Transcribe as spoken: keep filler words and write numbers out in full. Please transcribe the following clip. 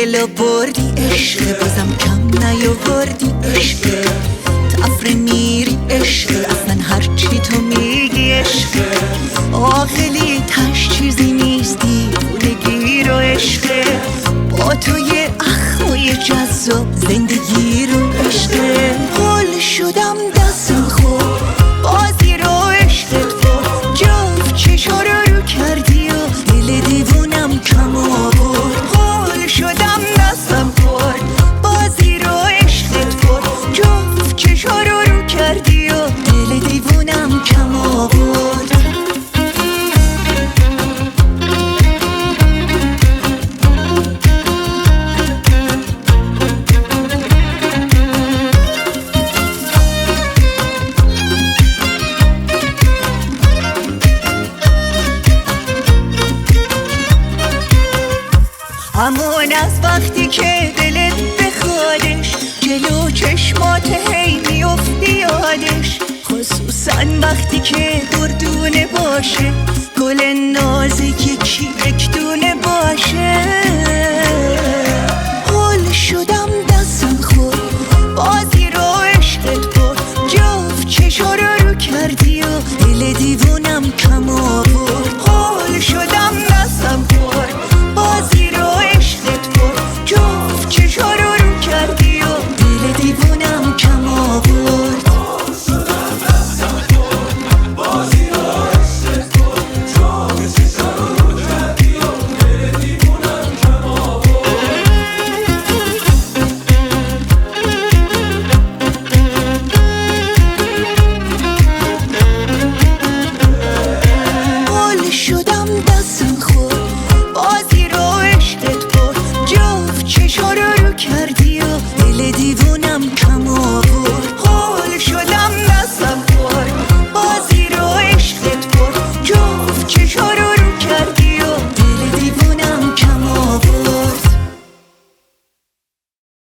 دلو بردی عشق، بازم کم نیاوردی عشق. تفره میری عشق، اصلا هرچی تو میگی عشق. عاقلی تش چیزی نیستی، پولگی رو عشق. با تو یه اخوی جذاب، زندگی رو عشق. حال شدم دستم خورد بازی رو عشقت برد. جفت چشا رو رو کردی و دل دیوونم کم آورد. حال شدم دستم خورد بازی رو عشقت برد. جفت چشا رو رو کردی و دل دیوونم کم آورد. همون از وقتی که دلت بخوادش، جلو چشمات هی میفتی یادش. خصوصا وقتی که دردونه باشه، گل نازک یکی یک دونه باشه. حال شدم دستم خورد بازی رو عشقت برد. جفت چشا رو رو کردی و دل دیوونم کم آورد. حال شدم دستم خورد بازی رو عشقت برد. جفت چشا رو رو کردی و دل دیوونم کم آورد. حال شدم دستم خورد بازی رو عشقت برد. جفت چشا رو رو کردی و دل دیوونم کم آورد.